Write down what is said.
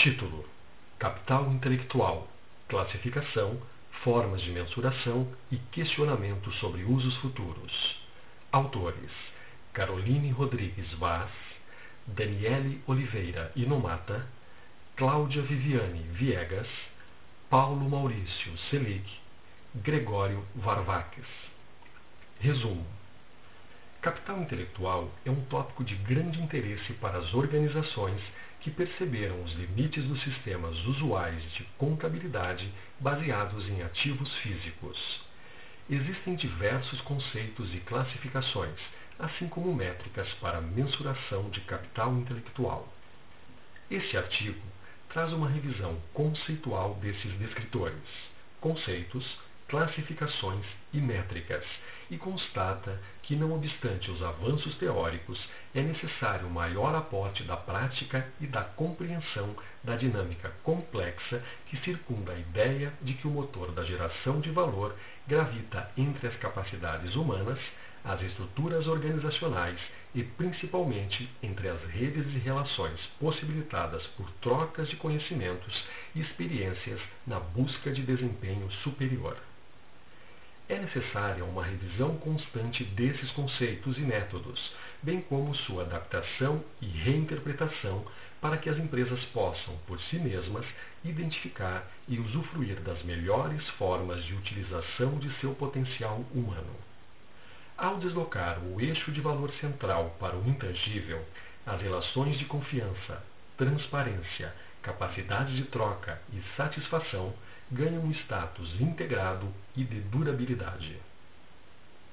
Título: Capital intelectual, classificação, formas de mensuração e questionamento sobre usos futuros. Autores: Caroline Rodrigues Vaz, Daniele Oliveira Inomata, Cláudia Viviane Viegas, Paulo Maurício Selic, Gregório Varvaques. Resumo: capital intelectual é um tópico de grande interesse para as organizações que perceberam os limites dos sistemas usuais de contabilidade baseados em ativos físicos. Existem diversos conceitos e classificações, assim como métricas para mensuração de capital intelectual. Este artigo traz uma revisão conceitual desses descritores, conceitos, classificações e métricas, e constata que, não obstante os avanços teóricos, é necessário maior aporte da prática e da compreensão da dinâmica complexa que circunda a ideia de que o motor da geração de valor gravita entre as capacidades humanas, as estruturas organizacionais e, principalmente, entre as redes de relações possibilitadas por trocas de conhecimentos e experiências na busca de desempenho superior. É necessária uma revisão constante desses conceitos e métodos, bem como sua adaptação e reinterpretação para que as empresas possam, por si mesmas, identificar e usufruir das melhores formas de utilização de seu potencial humano. Ao deslocar o eixo de valor central para o intangível, as relações de confiança, transparência, capacidade de troca e satisfação ganham um status integrado e de durabilidade.